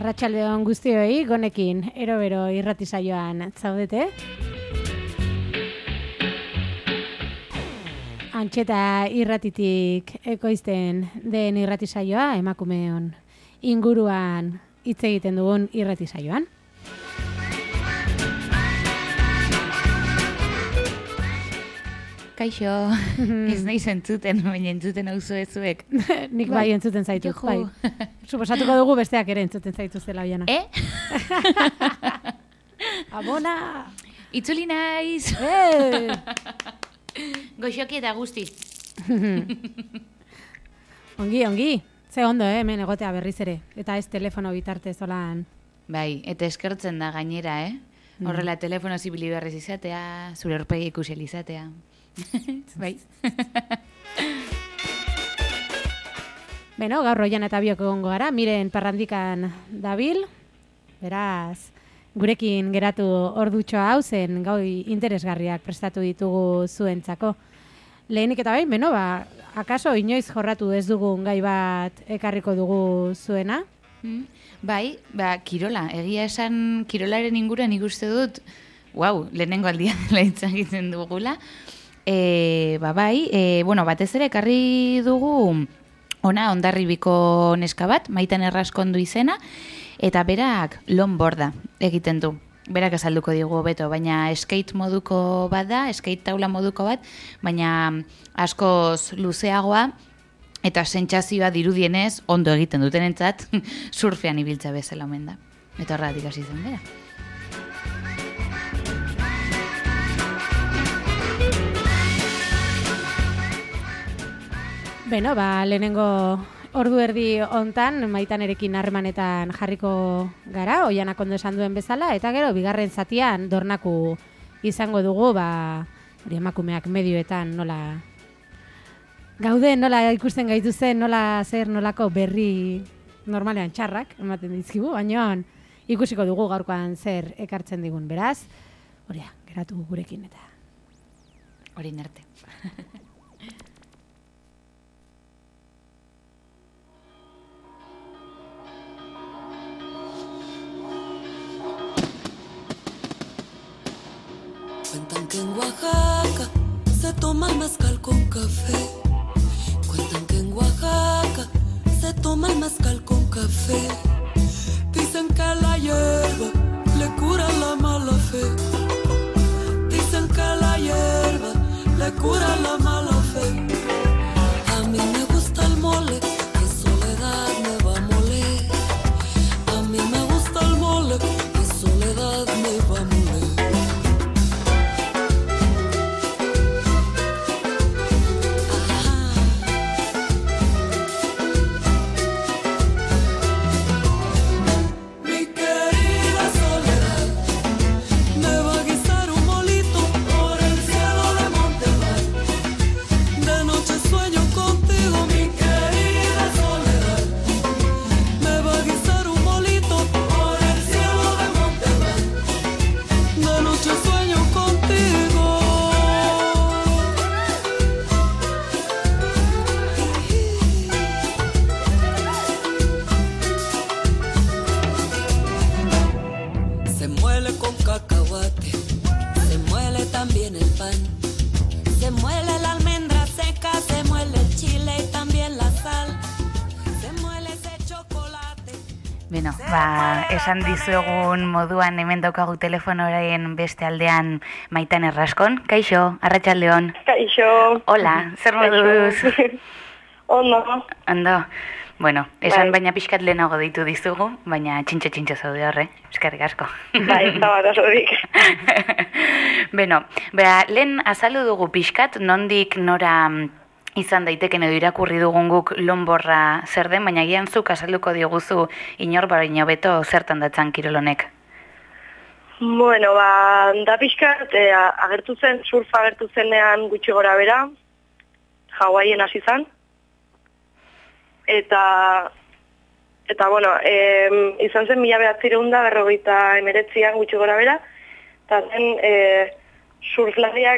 Arratsaldeon guztioi, gonekin, ero-bero irrati saioan zaudete. Antxeta irratitik ekoizten den irrati saioa emakumeon inguruan hitz egiten dugun irrati saioan. Kaixo, ez nahi entzuten, baina entzuten hauzu ezuek. Nik bai entzuten zaitut, bai. Suposatuko dugu besteak ere entzuten zaituztela oiana. Abona! Itzuli naiz! Goxoki eta guzti. Ongi. Ze ondo, hemen egotea berriz ere. Eta ez telefono bitartez olan. Bai, eta eskertzen da gainera, Horrela telefono zibili berriz izatea, zure aurpegi ikusi izatea. Bai. Beno, gaur oian eta biok egongo gara, miren parrandikan dabil, beraz, gurekin geratu ordutxo hau zen gaui interesgarriak prestatu ditugu zuentzako. Lehenik eta bain, beno, akaso inoiz jorratu ez dugun gai bat ekarriko dugu zuena? Bai, kirola, egia esan kirolaren inguruan ikuste dut, lehenengo aldia dela hitz egiten dugula. Batez ere ekarri dugu ona Hondarribiko neska bat, Maitan Erraskondu izena, eta berak longboarda egiten du. Berak azalduko digu hobeto, baina skate moduko bat da, skate taula moduko bat, baina askoz luzeagoa eta sentsazioa dirudienez ondo egiten dutenentzat surfean ibiltza bezala omen da. Eta horregatik hasi zen bera. Beno, lehenengo ordu erdi hontan Maitanerekin harremanetan jarriko gara, oianak ondo esan duen bezala, eta gero bigarren zatian dornaku izango dugu, hori emakumeak medioetan nola gaude, nola ikusten gaituzen, nolako berri normalean txarrak ematen dizkigu, baina ikusiko dugu gaurkoan zer ekartzen digun, beraz, geratu gurekin eta hori nerte. Cuentan que en Oaxaca se toma el mezcal con café. Cuentan que en Oaxaca se toma el mezcal con café. Dicen que la hierba le cura la mala fe. Dicen que la hierba le cura la mala fe. A mí me gusta el mole, que soledad me va a moler. A mí me gusta el mole, que soledad me va a moler. Esan dizuegun moduan hemen daukagu telefonoaren beste aldean Maitan Erraskon. Kaixo, arratsaldeon. Kaixo. Hola, zer moduz? Ondo. Bueno, esan baina pixkat lehenago deitu dizugu, baina txintxo zaude horre. Eskerrik asko. Bai, ez da bat azorik. Beno, lehen azaldu dugu pixkat, nondik nora izan daiteken edo irakurri dugun guk longboarda zer den, baina gian zuk azalduko diguzu inor baino beto zertan datzan kirolonek. Bueno, da pixkat, surfa agertu zenean gutxi gora bera, Hawaien hasi zan. Eta izan zen 1949an gutxi gora bera, eta zen surflariak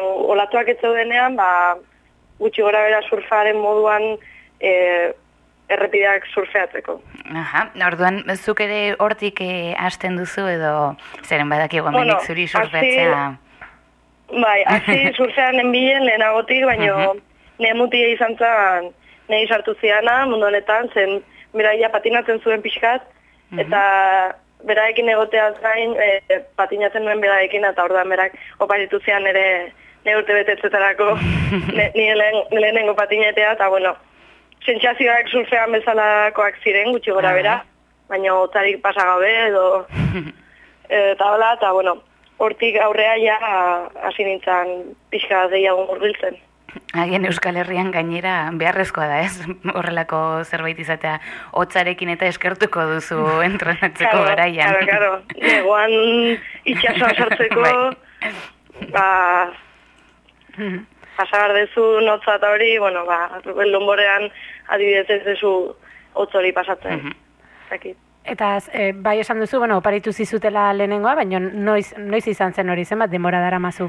olatuak ez zeudenean, gutxi gora bera surfaren moduan errepideak surfeatzeko. Aha, orduan, zuk ere hortik hasten duzu edo, zeren badakigu hemendik zuri surfeatzea... Bai, hasi surfean enbilen lehenagotik, baina nire mutia izan zen, nahi sartu ziana mundu honetan, zen beraia patinatzen zuen pixkat, eta beraekin egoteaz gain, patinatzen nuen beraekin, eta orduan berak oparitu zian ere urte betetzetarako nire lehenengo patinetea, eta bueno, sentsazioak surfean bezalakoak ziren, gutxi gora bera, baina otzarik pasagabe edo eta hola, eta bueno, hortik aurrea ja hasi nintzen pixka gehiago murgiltzen. Hagen Euskal Herrian gainera beharrezkoa da, ez? Horrelako zerbait izatea hotzarekin eta eskertuko duzu entrenatzeko garaian. Claro. Negoan itxasoan sartzeko, pasar dezu notza eta hori, bueno, Lonborean adibidez ez dezu hotz hori pasatzen. Eta bai esan duzu, bueno, oparitu zizutela lehenengoa, baina noiz izan zen hori, zenbat denbora daramazu?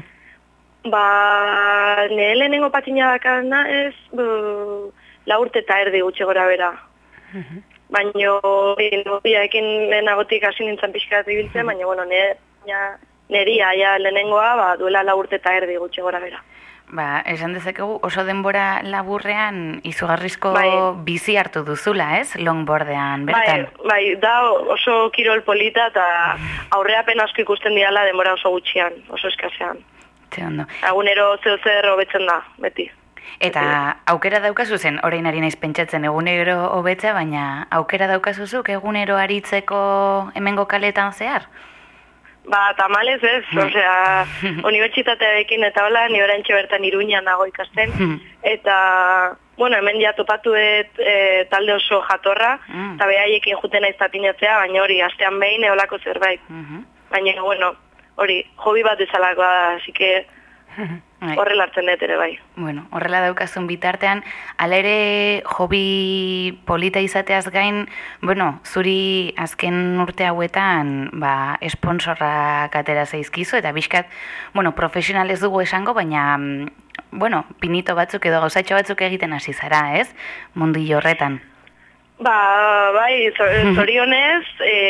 Nire lehenengo patina dakarna ez 4 urte eta erdi gutxi gora bera. Baina nobiaekin lehenagotik hasi nintzen pixkat ibiltzen, baina bueno, neria lehenengoa duela 4 urte eta erdi gutxi gora bera. Esan dezakegu oso denbora laburrean izugarrizko bizi hartu duzula, ez? Longboardean, bertan? Bai, da oso kirol polita eta aurreapen asko ikusten diala denbora oso gutxian, oso eskasean. Egunero zer hobetzen da, beti. Eta aukera daukazu zen, orain ari naiz pentsatzen egunero hobetzea, baina aukera daukazuzuk egunero aritzeko hemengo kaletan zehar? Tamalez ez, osea, unibertsitatearekin eta hola, ni orantxe bertan Iruñan nago ikasten, eta, bueno, hemen ja topatuet talde oso jatorra, eta behaiekin juten naiz patinatzea, baina hori, astean behin eolako zerbait. Baina, bueno, hori, hobi bat bezalakoa da, así que horrela hartzen dut ere bai. Bueno, horrela daukazun bitartean, ala ere hobi polita izateaz gain, bueno, zuri azken urte hauetan, esponsorrak atera zaizkizu, eta bizkat, bueno, profesional ez dugu esango, baina, bueno, pinito batzuk edo gauzatxo batzuk egiten hasi zara, ez? Mundillo horretan. Bai, zorionez,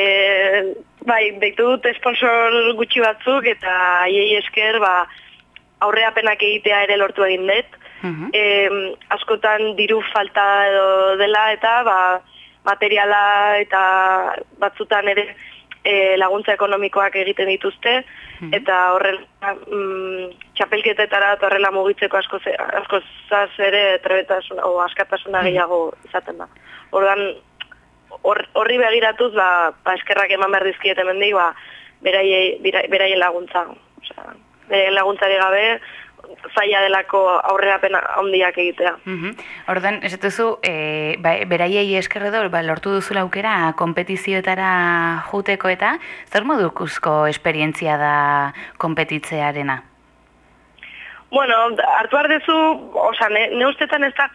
beitu dut sponsor gutxi batzuk, eta haiei esker, aurreapenak egitea ere lortu egin dut. Askotan diru falta edo dela eta materiala eta batzutan ere laguntza ekonomikoak egiten dituzte eta horrela txapelketetara eta horrela mugitzeko askozaz ere trebetasuna o askatasuna gehiago izaten da. Orduan horri begiratuz eskerrak eman behar dizkiet hemendik beraien laguntza. Beraien laguntzari gabe zaila delako aurrerapen handiak egitea. Orduan, ez duzu, beraiei esker edo, lortu duzula aukera konpetizioetara juteko eta, zer modukuzko esperientzia da konpetitzearena? Bueno, hartu behar dezu, oza, ne ustetan ez da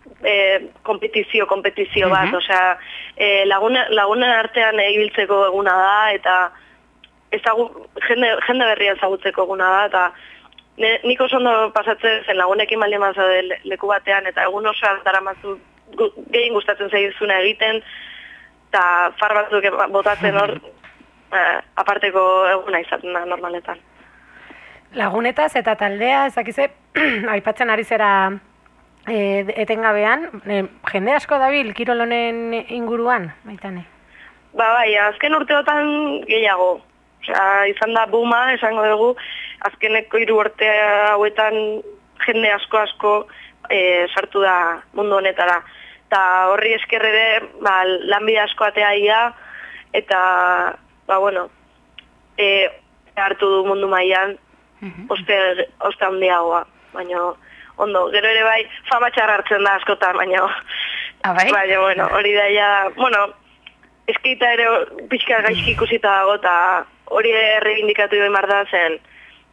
kompetizio bat, oza, lagunen artean ibiltzeko eguna da, eta jende berria ezagutzeko eguna da, eta nik oso ondo pasatzen zen lagunekin baldin mazade leku batean, eta egun oso daramazu gehien gustatzen zaizuna egiten, eta far batzuk botatzen hor, aparteko eguna izaten da normaletan. Lagunetaz eta taldea, ezakize, aipatzen ari zera etengabean, jende asko dabil kirol honen inguruan, baitane? Bai, azken urteotan gehiago. Osea, izan da buma, esango dugu, azkeneko 3 urte hauetan jende asko sartu da mundu honetara. Eta horri esker ere, lanbide asko atea ia, eta, bueno, hartu du mundu mailan, oste handiagoa, baina ondo, gero ere bai, fama txarra hartzen da askotan, baina, baina, bueno, hori da ja, bueno, eskaita ere pixka gaizki ikusita dago, eta hori errebindikatu joan behar da zen,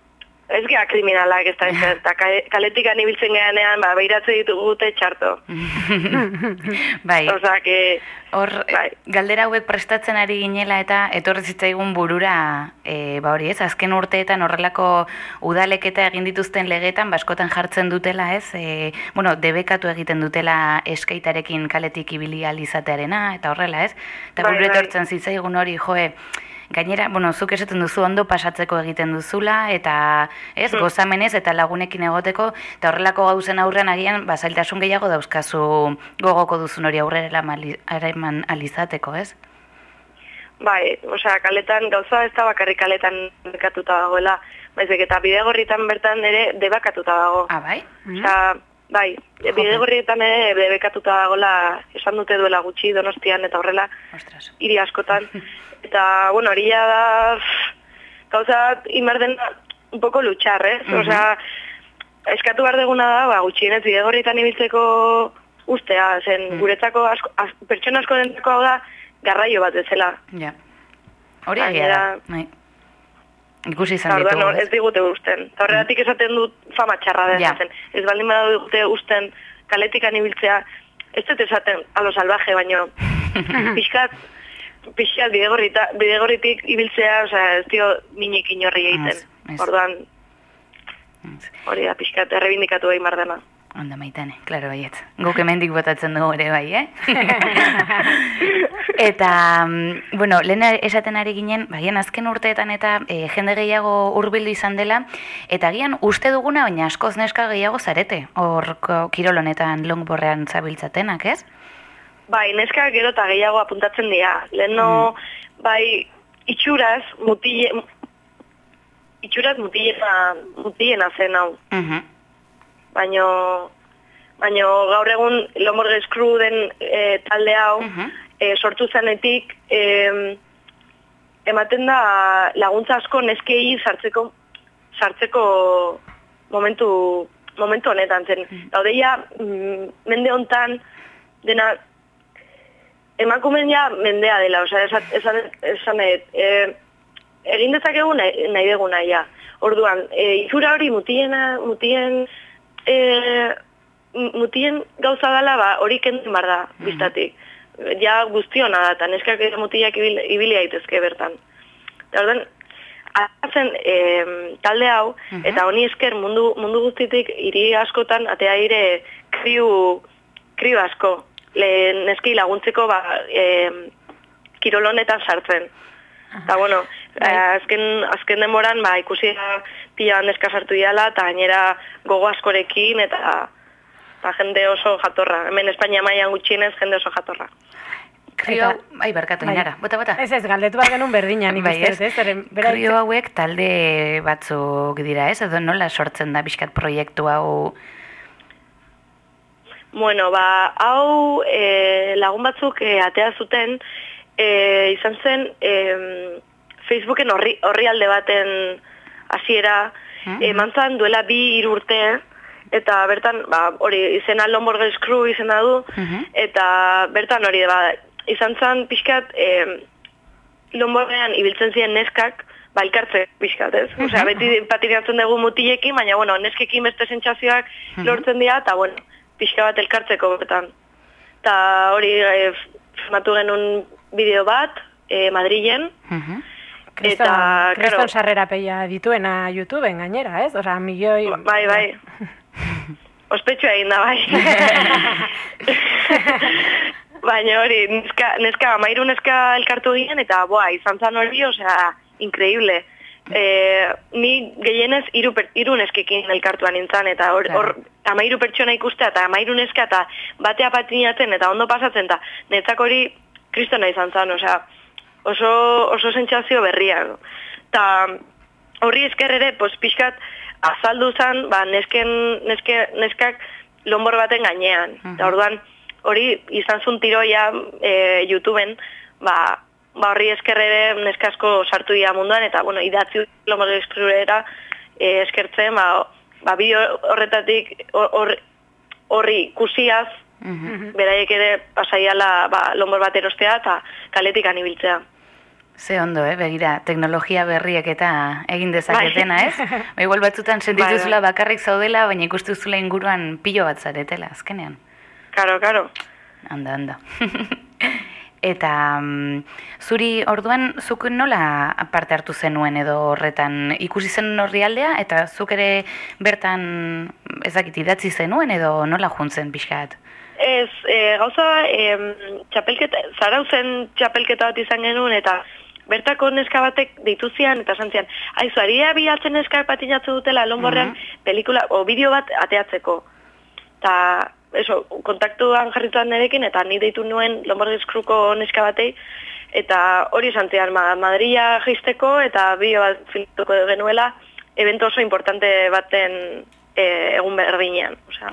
Ez gea kriminalak ez da ez, eta kaletik anibiltzen geanean, behiratze ditugute txarto. Bai. Osa, que... Hor, galdera hauek prestatzen ari ginela eta etorri zitzaigun burura, hori ez, azken urteetan horrelako udaleketa egin dituzten legetan, baskotan jartzen dutela ez, debekatu egiten dutela eskaitarekin kaletik ibili alizatearena, eta horrela ez, eta gure etortzen zitzaigun hori, gainera, zuk esaten duzu ondo pasatzeko egiten duzula, eta ez, gozamenez eta lagunekin egoteko, eta horrelako gauzen aurrean agian, zailtasun gehiago dauzkazu gogoko duzun hori aurrera eman alizateko, ez? Bai, kaletan, gauza ez da bakarrik kaletan bekatuta dagoela, baizik eta bidegorritan bertan ere debakatuta dago. Ah, bai? Bai, bidegorrietan ere debekatuta dagoela, esan dute duela gutxi Donostian eta horrela, hiri askotan. Eta, hori da, gauza, inbar dena, un poco luchar, eskatu behar deguna da, gutxienez, bidegorrietan ibiltzeko ustea, zen guretzako, pertsona asko dentzako hau da, garraio bat bezala. Ja. Hori egia da, ikusi izan ditugu. Ez digute usten. Eta horregatik esaten dut fama txarra den. Ez baldin bada digute usten kaletikan ibiltzea, ez dut esaten alo salvaje, baino pixkat bidegorritik ibiltzea, ez dio minik inorri egiten. Orduan, hori da, pixkat errebindikatu egin bardena. Onda Maitane, klaro baiet. Guk hemendik botatzen dugu ere bai, Eta, lehen esaten ari ginen, bagian azken urteetan eta jende gehiago hurbildu izan dela, eta gian uste duguna, baina askoz neska gehiago zarete, hor kirol honetan longboardean zabiltzatenak, ez? Bai, neska gero eta gehiago apuntatzen dira. Leheno, bai, itxuraz mutiena zen hau. Baino gaur egun Lomborges Crew den talde hau sortu zenetik ematen da laguntza asko neskei sartzeko momentu honetan zen. Daudeia mende hontan dena emakumen ja mendea dela, esan egin dezakegu nahi deguna ja. Orduan, izura hori mutien gauza dela, hori kentzen bar da, biztatik. Ja guztiona da, eta neskak mutiak ibili daitezke bertan. Eta orduan, atzen talde hau, eta honi esker mundu guztitik hiri askotan, atea ire kriu asko. Neskei laguntzeko kirolonetan sartzen. Eta, azken demoran, ikusi pila neska sartu diala, eta gainera gogo askorekin, eta jende oso jatorra. Hemen Espainia mailan gutxienez, jende oso jatorra. Krio, barkatu, inara, bota. Ez, galdetu bat genuen berdinan ikustez, ez? Krio hauek talde batzuk dira, ez? Edo nola sortzen da bizkat proiektu hau? Hau lagun batzuk atea zuten, izan zen Facebooken orrialde baten hasiera, emantzan duela 2-3 urte, eta bertan, hori izena Lomborges Crew izena du, eta bertan hori izan zen pixkat Lomborgean ibiltzen ziren neskak, elkartze pixkat, ez? Beti patinatzen dugu mutilekin, baina, neskekin beste sentsazioak lortzen dira, eta, pixka bat elkartzeko bertan. Eta hori filmatu genuen bideo bat, Madrilen. Kriston sarrera peia dituena YouTubeen gainera, ez? Osa, milioi... Bai. Ospetsua egin da, bai. Baina hori, amairu neska elkartu ginen, eta izan zan hori, increíble. Ni gehienez hiru neskekin elkartuan nintzen, eta hor amairu pertsona ikustea, eta amairu neska, eta batea patinatzen, eta ondo pasatzen, eta netzak hori kristona izan zen, oso sentsazio berria. Eta horri esker ere, pixkat azaldu zen, neskak lombor baten gainean. Eta orduan, hori izan zun tiroia YouTubeen, horri esker ere neska asko sartu dira munduan, eta idatzi Lomborges Crewera eskertzen, bideo horretatik horri ikusiaz, beraiek ere pasaiala lombor bat erostea eta kaletik anibiltzea. Ze ondo, begira, teknologia berriek eta egin dezaketena, ez? Igual batzutan sentituzula bakarrik zaudela, baina ikustuzula inguruan pilo bat zaretela, azkenean. Karo. Anda. Eta zuri orduan zuk nola parte hartu zenuen edo horretan ikusi zen horri aldea, eta zuk ere bertan ezakit idatzi zenuen edo nola juntzen pixkat? Ez, gauza, Zarautzen txapelketa bat izan genuen, eta bertako neska batek deitu zian, eta esan zian, aizu, ari da bilatzen neska patinatzen dutela Lomborrean pelikula, o bideo bat ateatzeko. Eta, kontaktuan jarrituan nerekin, eta ni deitu nuen Lomborg Screwko neska batei, eta hori esan zian, Madrila jaisteko, eta bideo bat filtuko genuela, evento oso importante baten egun berdinean, osea.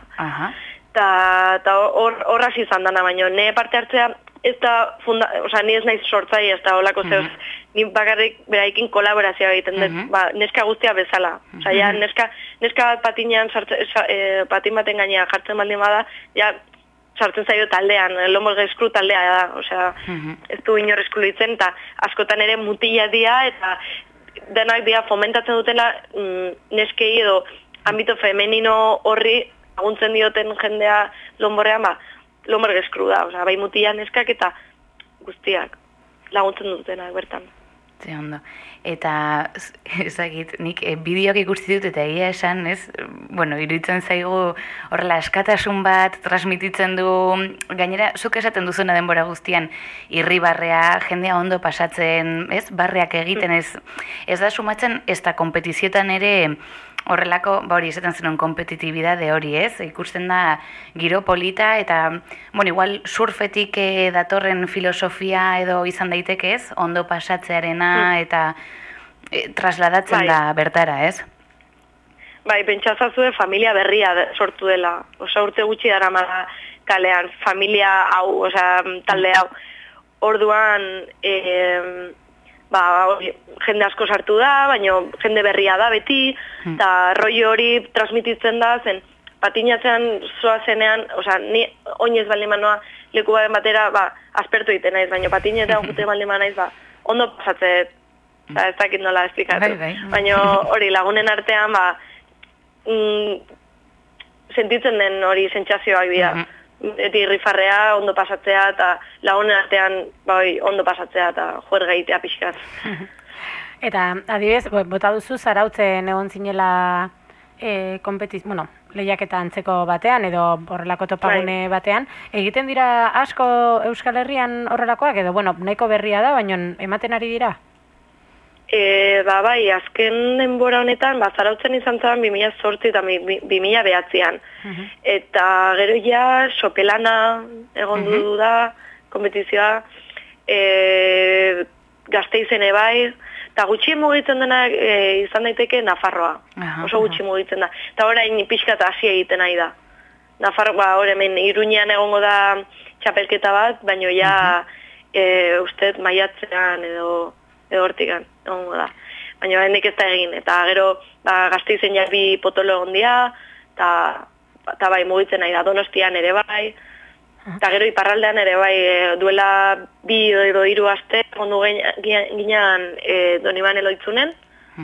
Eta horra izan dana, baino, ne parte hartzea, ez da, ni ez naiz sortzai, ez da olako zeuz, ni bakarrik beraikin kolaborazioa egiten dut, neska guztia bezala. Ja, neska bat patinean, patin baten gainean jartzen baldin bada, ja, sartzen zaio taldean, Lomborg Screw taldea da, osea, ez du inor eskuluitzen, eta askotan ere mutila dia, eta denak dia fomentatzen dutela neskei edo ambito femenino horri laguntzen dioten jendea Lomborrean, Lomborg Screw da, osea, bai mutila neskak eta guztiak laguntzen dutenak bertan. Ze ondo. Eta, ezagit, nik bideoak ikusti dut eta egia esan, ez? Bueno, iruditzen zaigu horrela askatasun bat transmititzen du, gainera, zuk esaten duzuna denbora guztian, irribarrea, jendea ondo pasatzen, ez? Barreak egiten, ez da sumatzen, ez da kompetizioetan ere horrelako, hori esaten zenuen kompetitibidade hori, ez? Ikusten da giro polita eta, bueno, igual surfetik datorren filosofia edo izan daiteke, ez? Ondo pasatzearena eta trasladatzen da bertara, ez? Bai, pentsazazue familia berria sortu dela. Osa urte gutxi daramala kalean, familia hau, osa talde hau. Orduan, jende asko sartu da, baina jende berria da beti, eta rollo hori transmititzen da, zen patinatzean zoa zenean, oza, ni oinez baldin manoa leku baden batera, aspertu egiten naiz, baina patinetan jute baldin manaiz, ondo pasatzet, ez dakit nola esplikatu. Baina hori lagunen artean, sentitzen den hori sentsazioak dira. Eti rifarrea, ondo pasatzea, eta lagunen artean ondo pasatzea, eta juer gaitea pixkat. Eta, adibidez, bota duzu Zarautzen egon zinela lehiaketa antzeko batean, edo horrelako topagune batean. Egiten dira asko Euskal Herrian horrelakoak, edo, nahiko berria da, baina ematen ari dira? Bai, azken denbora honetan, Zarautzen izan zen 2008 eta 2009an. Eta gero ja, sopelana egon du da, kompetizioa, Gasteizen bai, eta gutxi mugitzen dena izan daiteke Nafarroa. Oso gutxi mugitzen da. Eta orain pixka eta hasi egiten nahi da. Nafarroa, hemen Iruñean egongo da txapelketa bat, baina ja, ustez maiatzean edo hortikan, egongo da. Baina hendik ez da egin, eta gero Gasteizen ja bi potolo egon dira, eta bai mugitzen nahi da, Donostian ere bai, eta gero iparraldean ere bai, duela 2 edo 3 aste, ondu ginean Donibane Loitzunen,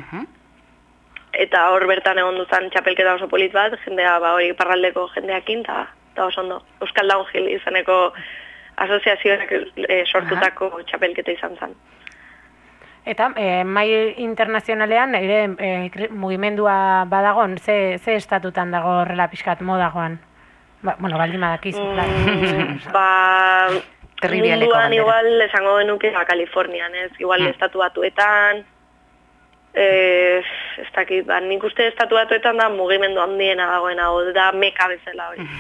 eta hor bertan egon duzan txapelketa oso polit bat, jendea hori iparraldeko jendeakin, eta oso ondo, Euskal Downhill izaneko asoziazioak sortutako txapelketa izan zen. Eta, mai internazionalean, mugimendua badagon, ze estatutan dago horrela pixkat modagoan? Baldin badakizu. Munduan igual esango genuke Kalifornian, ez? Igual estatu batuetan, ez dakit, nik uste estatu batuetan da mugimendu handiena dagoena, da meka bezala hori.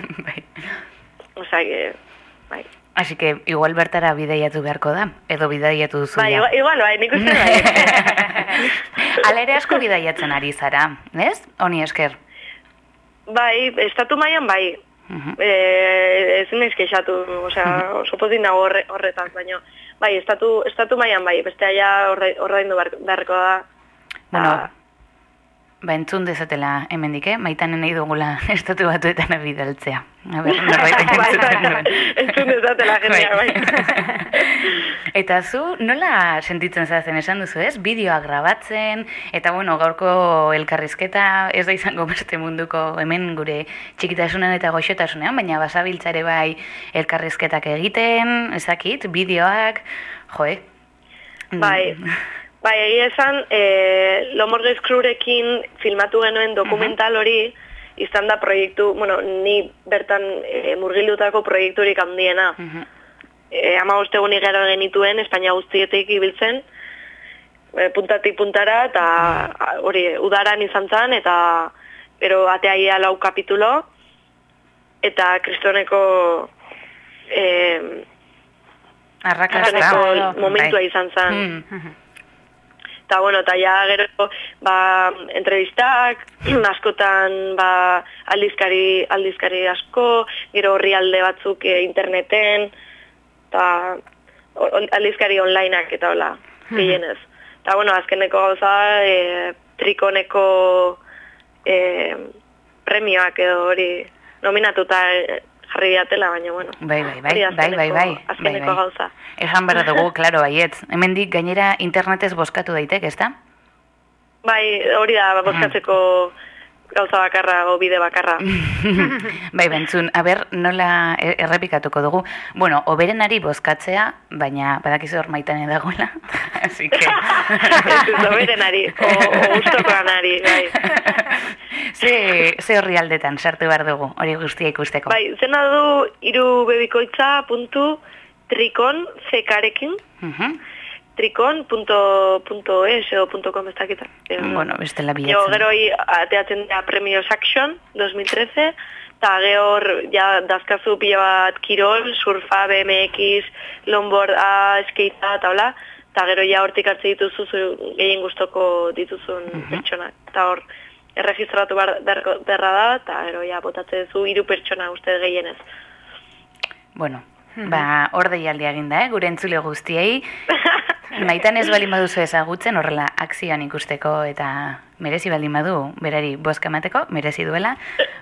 Osa, bai. Así que igual bertara bidaiatu beharko da, edo bidaiatu duzu ja. Igual, nik uste bai. Ala ere asko bidaiatzen ari zara, ez? Honi esker. Bai, estatu mailan bai. Ez naiz kexatu, oso pozik nago horretaz, baina bai, estatu mailan bai, bestea ja ordaindu beharko da. Ba, entzun dezatela hemendik, Maitanen nahi dugula estatu batuetan bidaltzea. A ber, norbait entzuten duen. Entzun dezatela jendea, bai. Eta zu, nola sentitzen zazen esan duzu, ez? Bideoa grabatzen, eta bueno, gaurko elkarrizketa ez da izango beste munduko hemen gure txikitasunan eta goxotasunean, baina basabiltzare bai elkarrizketak egiten, ezakit, bideoak, joe. Bai, egia esan, Lomorgez Krurekin filmatu genuen dokumental hori, izan da proiektu, bueno, ni bertan murgildutako proiekturik handiena. 15 egunik gero genituen, Espainia guztietik ibiltzen, puntatik puntara, eta hori, udaran izan zen, eta gero ateaia 4 kapitulo, eta kristoneko arrakasta momentua izan zen. Eta, bueno, eta ja gero, entrevistak, askotan, aldizkari asko, gero horrialde batzuk interneten, eta aldizkari onlineak eta hola, gehienez. Eta, bueno, azkeneko gauza, Trikoneko premioak edo hori nominatuta jarri diatela, baina, bueno. Bai. Azkeneko gauza. Esan behar dugu, klaro, baietz. Hemendik gainera internetez bozkatu daitek, ezta? Bai, hori da, bozkatzeko gauza bakarra, o bide bakarra. Bai, bentzun, aber, nola errepikatuko dugu. Bueno, oberenari bozkatzea, baina badakizu hor Maitane dagoela. Así que... Oberenari, o gustokoanari, bai. Ze horri aldetan sartu behar dugu, hori guztia ikusteko. Bai, zena du irubebikoitza.trikon zekarekin, trikon.es edo .com ez dakita. Bueno, bestela bilatzen. Gero ateatzen da Premios Action 2013, eta gero ja dazkazu pila bat kirol, surfa, BMX, longboard, skatea, eta hola, eta gero ja hortik hartze dituzu gehien gustoko dituzun pertsonak. Eta hor, erregistratu berra da, eta gero ja botatze duzu 3 pertsona uste gehienez. Bueno, hor deialdia eginda, gure entzule guztiei. Maitan ez baldin baduzu ezagutzen, horrela akzioan ikusteko eta merezi baldin badu, berari bozka emateko, merezi duela.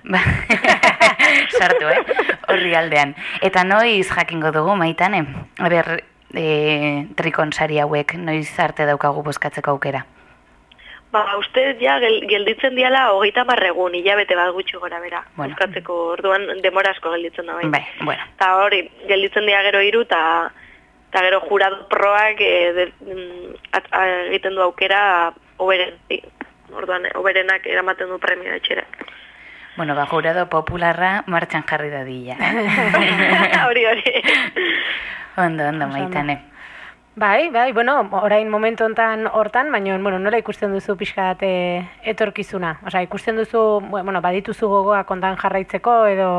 Sartu, horri aldean. Eta noiz jakingo dugu, Maitane? Aber, Trikon sari hauek noiz arte daukagu bozkatzeko aukera? Uste ja gelditzen diala 30 egun, hilabete bat gutxi gora bera. Bueno. Bozkatzeko orduan demora asko gelditzen da bai. Bai, bueno. Eta hori, gelditzen dira gero 3, eta gero jurado proak egiten du aukera oberen. Orduan, oberenak eramaten du premio etxera. Bueno, jurado popularra martxan jarri dadila. Hori. Ondo, Maitane. Bai, bueno, orain momentu hontan hortan, baina, bueno, nola ikusten duzu pixkat etorkizuna? Osea, ikusten duzu, bueno, badituzu gogoa kontan jarraitzeko edo...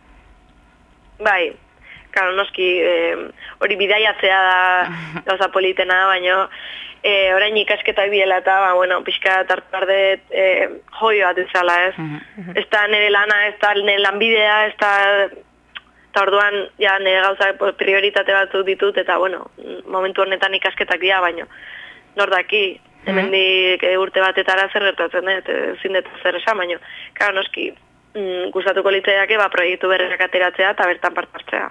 Bai, claro, noski, hori bidaiatzea da gauza politena, baina orain ikasketak biela eta, bueno, pixkat hartu behar dut joio bat izala, ez? Ez da nire lana, ez da nire lanbidea, ez da... Eta orduan, ja, nire gauza prioritate batzuk ditut, eta, bueno, momentu honetan ikasketak dira, baino. Nordaki, hemendik urte batetara zer gertatzen, ezin dut zer esan, baino. Karo, noski, gustatuko litzaiake, proiektu berriak ateratzea eta bertan parte hartzea.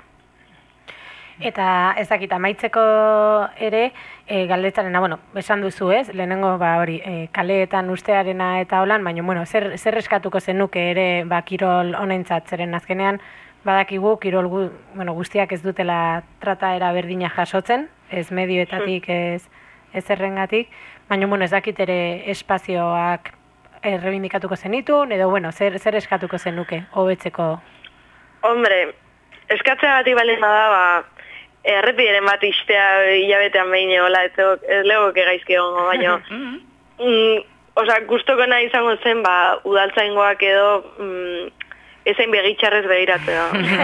Eta ezakita, amaitzeko ere, galdetzarena, bueno, esan duzu ez, lehenengo hori, kaleetan ustearena eta holan, baina, bueno, zer eskatuko zenuke ere, kirol honentzat zeren azkenean, badakigu, kirol guztiak ez dutela trataera berdina jasotzen, ez medioetatik, ez errengatik, baina, bueno, ez dakit ere espazioak errebindikatuko zenitun, edo, bueno, zer eskatuko zenuke, hobetzeko? Hombre, eskatzea batik baldin bada, errepideren bat istea hilabetean behin egola, ez legoke gaizki egongo, baina, gustokona izango zen, udaltzaingoak edo, ezain begitxarrez begiratzea.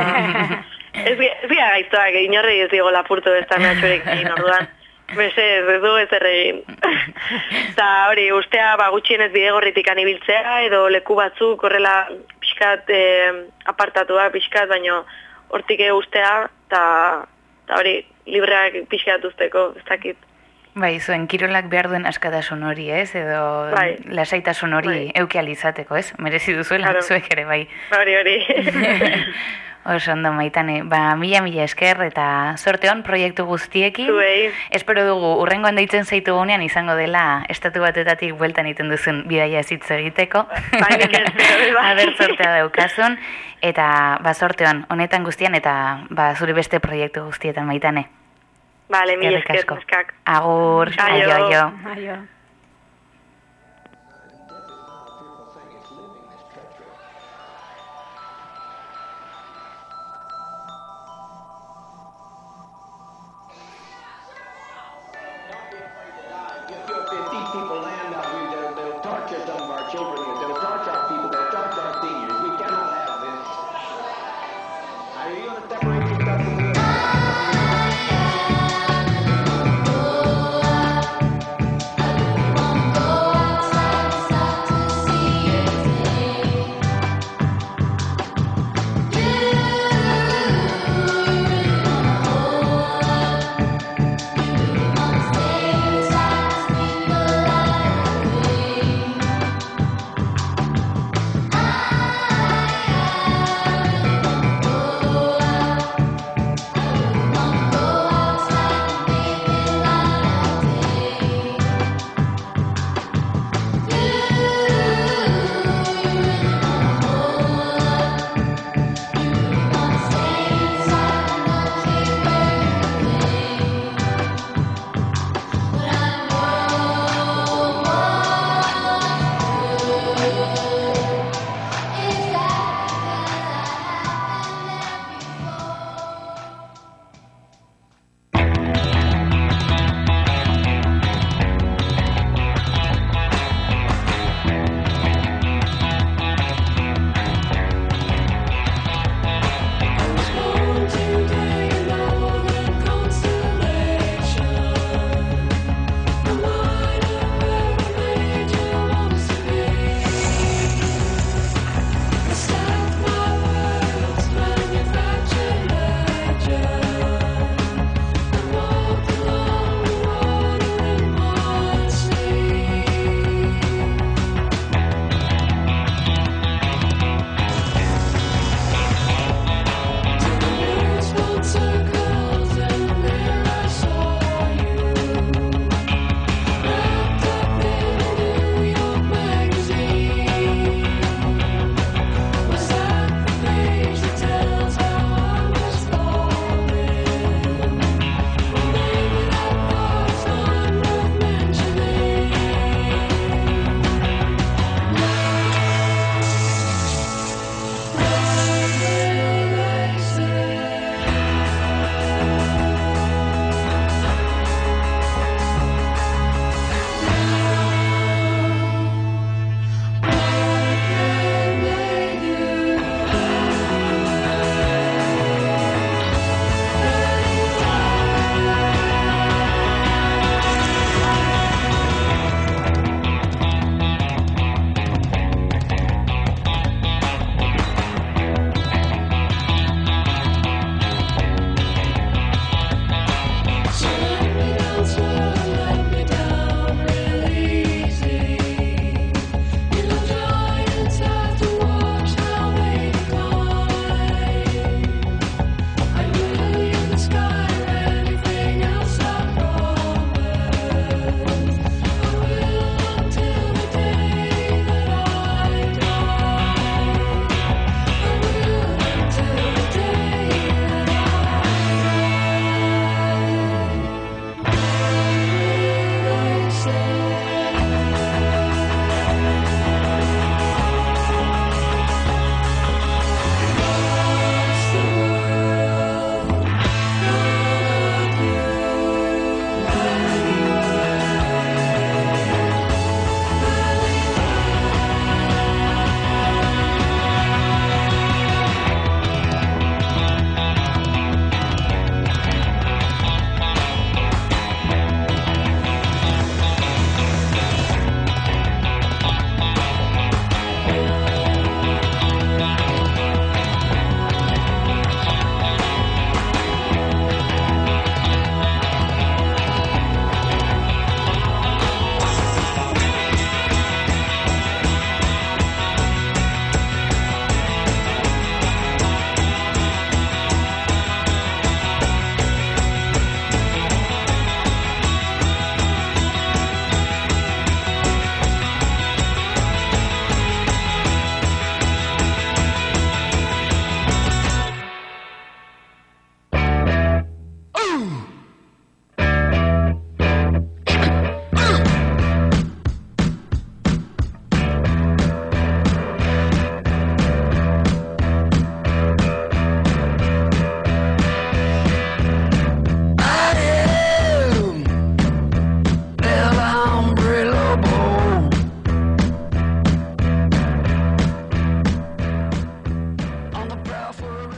Ez gira gaiztoak, inorrei ez digo lapurtu ez da mehatxorek egin orduan. Ez du ez erregin. Eta hori, ustea gutxienez bidegorritik anibiltzea, edo leku batzuk horrela pixkat apartatua pixkat, baino hortik ustea, eta hori, libreak pixkat usteko, ez dakit. Bai, zuen kirolak behar duen askatasun hori, ez? Edo lasaitasun hori eukializateko, ez? Merezi duzuela, zuek ere, bai. Hori. Oso ondo, Maitane. Mila esker eta sorte hon proiektu guztiekin. Zuei. Espero dugu, urrengoan deitzen zaitu gunean izango dela Estatu Batuetatik bueltan iten duzun bidaia zitzo egiteko. Aber sortea daukazun. Eta sorte hon, honetan guztian eta zure beste proiektu guztietan, Maitane. Vale, mila esker, neskak. Agur, aio.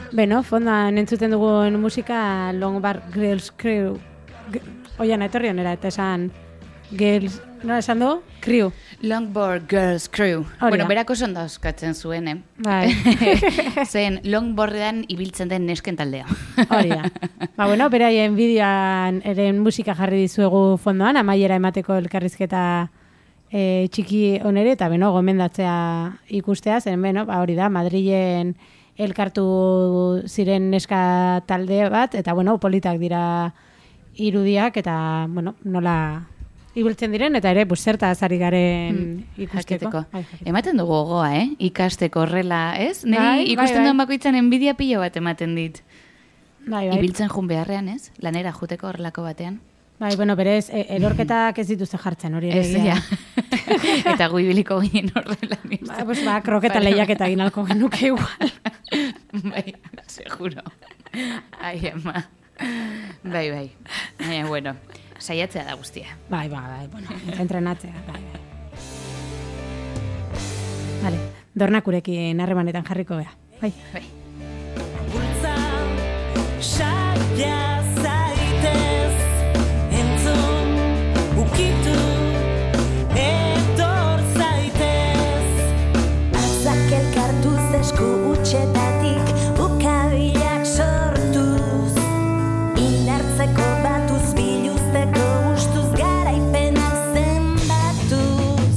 Beno, fondan entzuten dugun musika Long Bar Girls Crew. Oian, etorri honera, eta esan Girls, no esan du? Crew. Longboard Girls Crew. Hori Bueno, da. berako sonda oskatzen zuen, Bai. Zen longboardean ibiltzen den nesken taldea. Hori da. Bueno, beraien bideoan eren musika jarri dizuegu fondoan, amaiera emateko elkarrizketa txiki onere, eta beno, gomendatzea ikustea, zen beno, hori da, Madrilen elkartu ziren neska talde bat, eta bueno, politak dira irudiak, eta bueno, nola ibiltzen diren, eta ere, zertaz ari garen ikusteko. Jakiteko. Ematen dugu gogoa, ikasteko horrela, ez? Bai, Neri ikusten bai. duen bakoitzan enbidia pilo bat ematen dit. Bai. Ibiltzen jun beharrean, ez? Lanera juteko horrelako batean. Bai, bueno, berez, erorketak ez dituzte jartzen, hori ere. Ez, ja. Eta gu ibiliko ginen horrela. Kroketa lehiak eta ginalko genuke igual. Bai, seguro. Ai, ama. Bai. Bueno, saiatzea da guztia. Bai, bueno, entrenatzea, bai. Vale, Dornakurekin harremanetan jarriko bea. Bai. Bultza, saia zaitez, entzun, ukitu, etor zaitez. Atzak elkartuz esku utxetatik, ukabilak sortuz. Indartzeko batuz, biluzteko ustuz, garaipenak zenbatuz.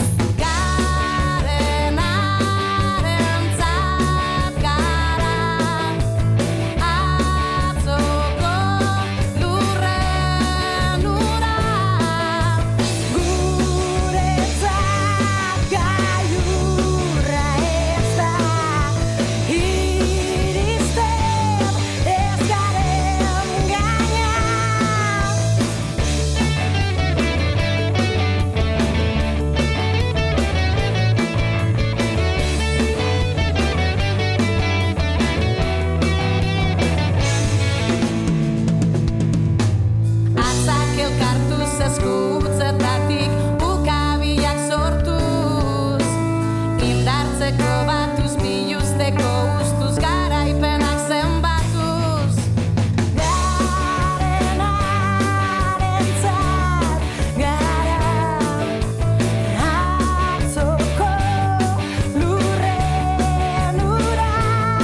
Garenarentzat gara, atzoko lurren ura. Guretzat gailurra ez da, iristen ez garen gaina. Atzak elkartuz eskutzetatik ukabilak sortuz. Indartzeko batuz, biluzteko ustuz, garaipenak zenbatuz. Garenarentzat gara, atzoko lurren ura.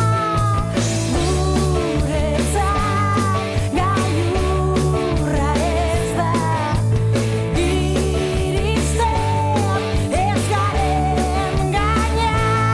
Guretzat gailurra ez da, iristen ez garen gaina.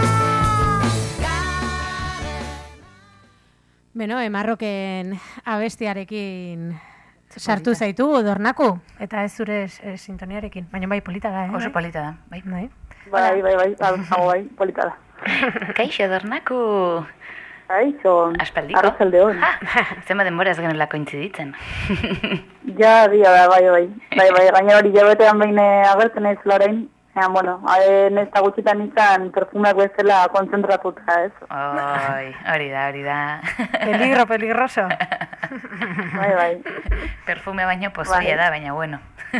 Beno, Marroken abestiarekin sartu zaitu Dornaku, eta ez zure sintoniarekin, baina bai polita da, Oso polita da, bai. Bai. Bai, polita da. Kaixo, Dornaku. Kaixo, Aspaldiko. arratsaldeon. Zenba denbora ez genela kointziditzen. Ja, dia da, bai. Gainera hori jabetean behin agertzen ez lorain. Bueno, nesta gutxitan izan perfumeak bezala kontzentratuta, ez? Hori da. Peligroso. Bai. Perfume baino pozoia da, baina bueno.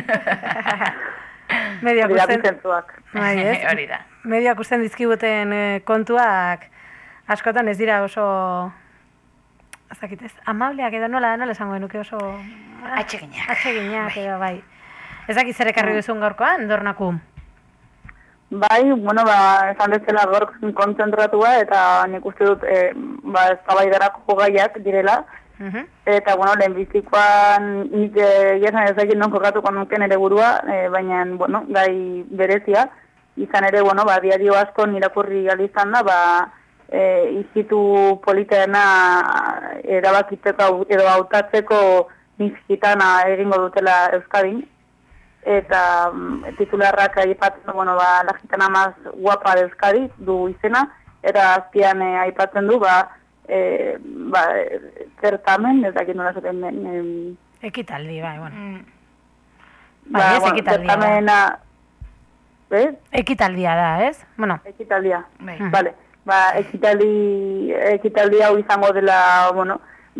Mediak Hori da usten, bizentzuak. bai, ez? Hori da. Mediak usten dizkibuten kontuak askotan ez dira oso, azakitez, amableak edo nola esango genuke oso... Atseginak edo, bai. Ez dakit zer ekarri duzun gaurkoan, Dornaku? Bai, bueno, esan bezala gaur kontzentratua eta nik uste dut eztabaidarako gaiak direla. Eta, bueno, lehenbizikoan nik esan ez dakit non kokatuko nuken ere burua, baina, bueno, gai berezia. Izan ere, bueno, diario asko irakurri izan da, izitu politena erabakitzeko edo hautatzeko nizkitana egingo dutela Euskadin. Eta titularrak aipatzen du, bueno, la gitana más guapa de Euskadi du izena, eta azpian aipatzen du, certamen, ez dakit nola zaten den... Ekitaldi, bai, bueno. Bai, ez ekitaldia Certamenena... Ez? Ekitaldia da, ez? Bueno. Ekitaldia, Bai. Vale. Ekitaldi hau izango dela, bueno,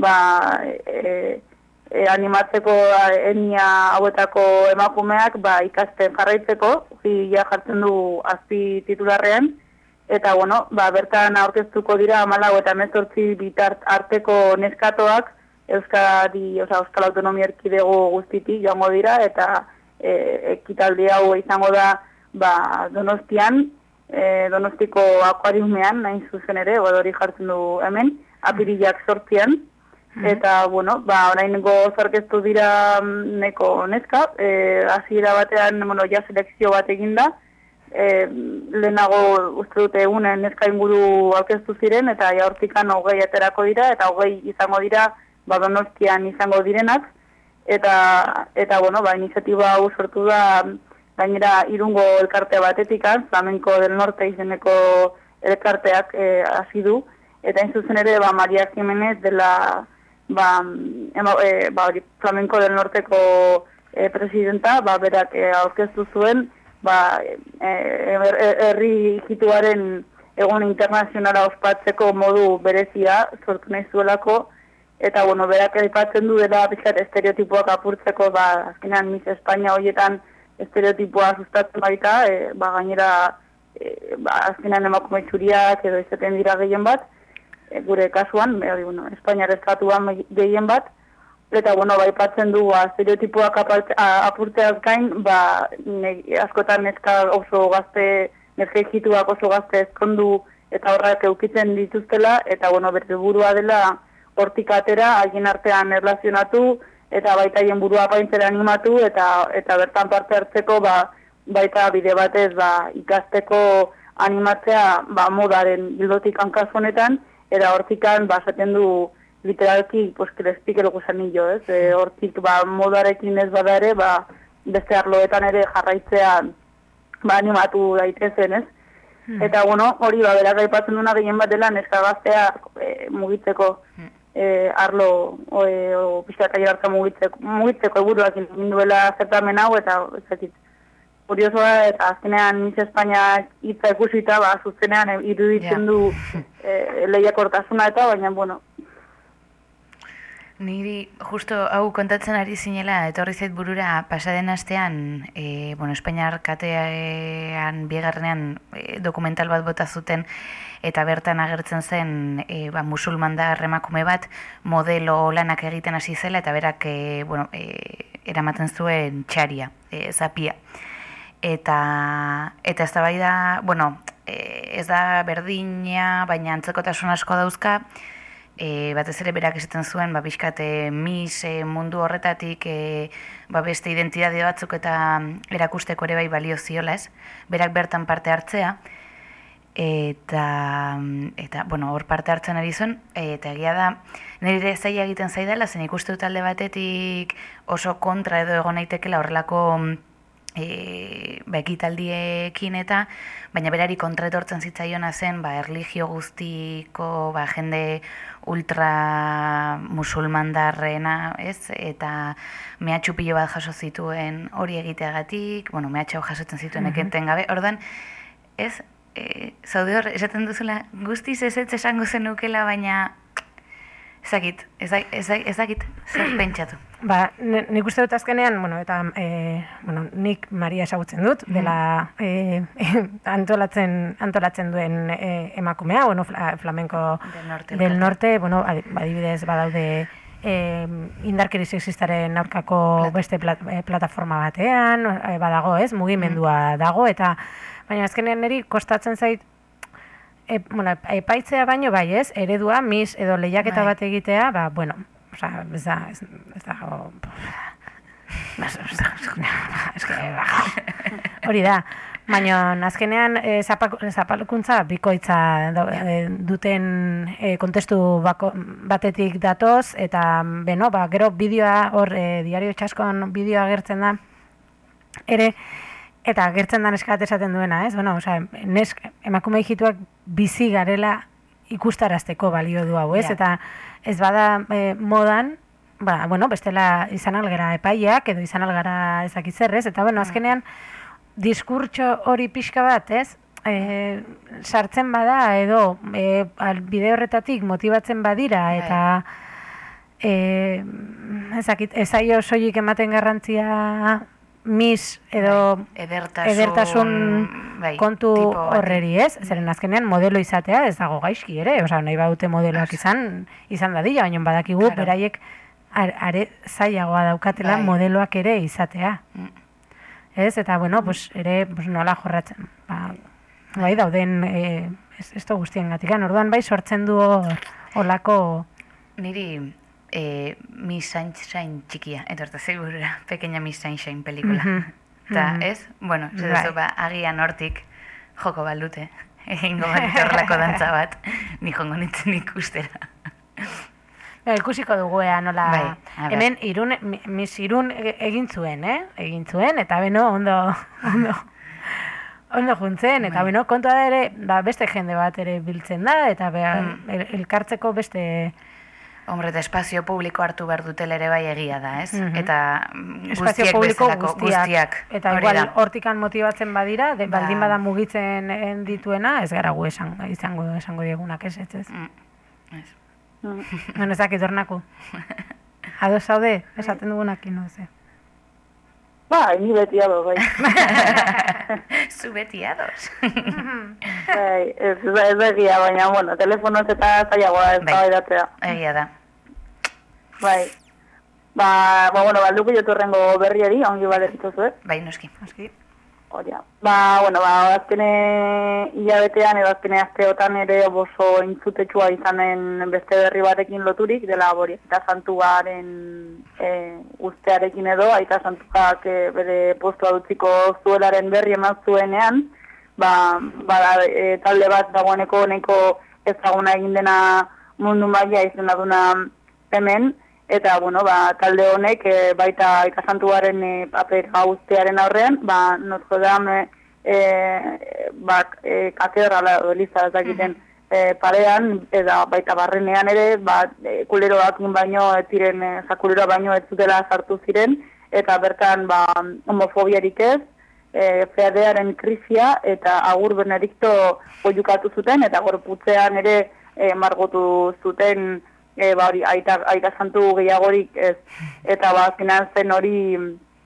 animatzeko etnia hauetako emakumeak ikasten jarraitzeko, ja jartzen du azpi titularrean, eta bueno, bertan aurkeztuko dira 14 eta 18 bitart arteko neskatoak Euskal Autonomia Erkidego guztitik joango dira, eta ekitaldi hau izango da Donostian, Donostiko akuariumean, nahin zuzen ere, hori jartzen du hemen, apirilak 8an, eta, bueno, oraingo zorkeztu dira neko neska, hasiera batean, ja selekzio bat eginda, lehenago uste dute egunen neska inguru aurkeztu ziren, eta hortikan 20 aterako dira, eta 20 izango dira, Donostian izango direnak, eta bueno, iniziatiba hau sortu da, gainera Irungo elkartea batetikan, Flamenco del Norte izeneko elkarteak hasi du, eta hain zuzen ere, Maria Jimenez dela, Flamenco del Norteko presidenta, berak aurkeztu zuen, herri hijituaren egun internazionala ospatzeko modu berezia sortu nahi zuelako, eta, bueno, berak aipatzen du dela pixkat estereotipoak apurtzeko, azkenean Miss Espainia horietan estereotipoa sustatzen baita, gainera, azkenean emakume txuriak edo izaten dira gehien bat, gure kasuan, Espainiar estatuan gehien bat, eta, bueno, aipatzen du estereotipoak apurtzeaz gain, askotan neska oso gazte, neska hijituak oso gazte ezkondu eta horrak eukitzen dituztela, eta, bueno, bere burua dela hortik atera, haien artean erlazionatu, eta baita haien burua paintzera animatu, eta bertan parte hartzeko, baita bide batez, ikasteko animatzea, modaren hildotik hankazu honetan, eta hortikan, esaten du, literalki, que les pique el gusanillo, ez? Hortik, modarekin ez bada ere, beste arloetan ere jarraitzea, animatu daitezen, ez? Eta, bueno, hori, berak aipatzen duna gehien bat dela, neska gaztea mugitzeko, arlo, pixkat aiartza mugitzeko eburuak egin duela zertamen hau, eta ezakit, kuriosoa, eta azkenean Miss Espainia hitza ikusita, zuzenean iruditzen du lehiakortasuna eta, baina, bueno. Niri justo hau kontatzen ari zinela, etorri zait burura pasaden astean, Espainiar katean bigarrenean dokumental bat bota zuten, eta bertan agertzen zen musulmandar emakume bat modelo lanak egiten hasi zela, eta berak eramaten zuen txaria, zapia. Eta eztabaida, ez da berdina, baina antzekotasun asko dauzka, batez ere berak esaten zuen, pixkat Miss mundu horretatik beste identitate batzuk eta erakusteko ere bai balio ziola, ez? Berak bertan parte hartzea, eta hor parte hartzen ari zuen, eta egia da, nire zaila egiten zaidala, zen ikuste dut alde batetik oso kontra edo egon naitekela horrelako ekitaldiekin eta, baina berari kontra etortzen zitzaiona zen, erlijio guztiko, jende ultra musulmandarrena, ez? Eta mehatxu pilo bat jaso zituen hori egiteagatik, mehatxu jasotzen zituen eketen gabe, ordan, ez? Zaude hor, esaten duzula, guztiz ez esango zenukela, baina ezakit, zer pentsatu. Nik uste dut azkenean, nik Maria ezagutzen dut, dela antolatzen duen emakumea, flamenko del norte, adibidez badaude indarkeri sexistaren aurkako beste plataforma batean, badago, ez, mugimendua dago, eta baina azkenean niri kostatzen zait, epaitzea baino bai, ez, eredua, Miss edo lehiaketa bat egitea, ez da, hori da, baina azkenean zapalkuntza bikoitza duten kontestu batetik datoz, eta gero bideoa, hor diario txaskon bideoa agertzen da, ere, eta agertzen da neskat esaten duena, ez? Emakume hijituak bizi garela ikustarazteko balio du hau, ez? Eta ez bada modan, bestela izan algara epaiak, edo izan algara ezakitzer, ez? Eta, azkenean, diskurtso hori pixka bat, ez? Sartzen bada, edo bide horretatik motibatzen badira, eta ezaio soilik ematen garrantzia Miss edo edertasun Bai, kontu tipo bat. horreri, ez? Zeren azkenean modelo izatea ez dago gaizki ere, osea, nahi badute modeloak izan dadila, baina badakigu Claro. beraiek are zailagoa daukatela Bai. modeloak ere izatea. Ez? Eta, bueno, pues, ere pues, nola jorratzen. Bai, dauden esto guztien gatikan. Orduan, bai, sortzen du olako... Niri Miss Sunshine txikia, etorta segura, pequeña Miss Sunshine pelikula. Eta, ez? Bueno, zedezu, agian hortik joko balute. Egingo balit horrelako dantza bat, ni jongo nintzen ikustera. Ikusiko dugu nola... Bai, a ber. Hemen, Miss Irun egin zuen, Egin zuen, eta beno, ondo juntzen, eta beno, kontua da ere, beste jende bat ere biltzen da, eta elkartzeko beste... Hombre, eta espazio publiko hartu behar dutela ere bai egia da, ez? Eta Espazio guztiak publiko bezalako, guztiak. Eta hori igual da. hortikan motibatzen badira, baldin bada mugitzen dituena, ez gara gu esango diegunak, ez? Ez. Non ez dakit ornaku. Ados zaude, esaten dugunak ino, ze. Bai, ni beti ado, bai. Zu beti ados. Bai, ez da egia, baina, bueno, telefonoz eta zailagoa ez Bai. eztabaidatzea. Egia da. Bai. Bueno, balduko jotorrengo berriari, ongi baderitzozu, Bai, noski. Horia. Bueno, azkene hilabetean edo azkene asteotan ere oso entzutetsua izanen beste berri batekin loturik, dela hori Aita Santuaren ustearekin edo, Aita Santuak bere postua dutziko zuelaren berri eman zuenean, talde bat dagoeneko nahiko ezaguna egin dena mundu maila izena duna hemen, eta, bueno, talde honek baita Aita Santuaren paper ustearen aurrean, Notre Dame katedrala edo eliza ezakiten parean, eta baita barrenean ere, kuleroak baino ez ziren, kuleroa baino ez zutela sartu ziren, eta bertan homofobiarik ez, feadearen krisia eta Agur Benedikto oiukatu zuten, eta gorputzean ere margotu zuten Aita Santu gehiagorik ez, eta azkenean zen hori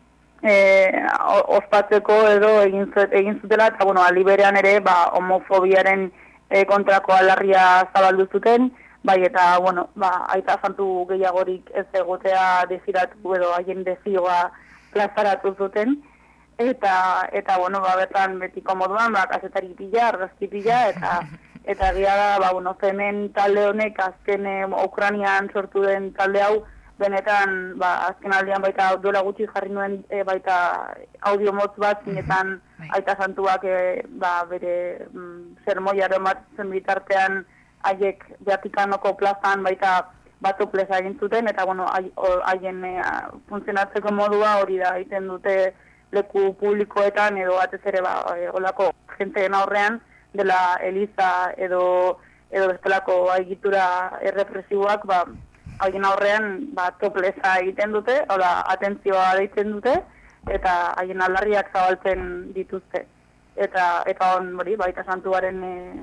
ospatzeko edo egin zutela, eta aldi berean ere homofobiaren kontrako alarria zabaldu zuten, eta Aita Santu gehiagorik ez egotea desiratu edo haien desioa plazaratu zuten, eta bertan betiko moduan, kazetari pila, argazki pila, eta egia da, hemen talde honek azken Ukrainian sortu den talde hau, benetan, azken aldean baita duela gutxi jarri nuen baita audio motz bat, zinetan Aita Santuak bere sermoia ematen bitartean haiek Vatikanoko plazan baita batopleza egin zuten, eta haien funtzionatzeko modua hori da egiten dute leku publikoetan edo batez ere olako jenteen aurrean, dela eliza edo bestelako egitura errepresiboak haien aurrean topleza egiten dute, atentzioa deitzen dute, eta haien aldarriak zabaltzen dituzte. Eta Aita Santuaren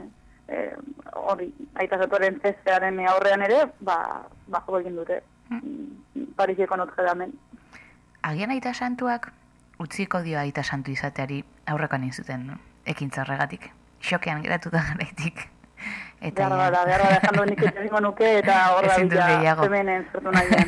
Aita Santuaren zezearen aurrean ere, jo egin dute. Pariseko Notre Damen. Agian Aita Santuak utziko dio Aita Santu izateari aurrekoan izuten ekintza horregatik. Xokean geratu da garaitik. Behar da, esan duen ikutzen nuke, eta horra bila zemenen zertu nahian.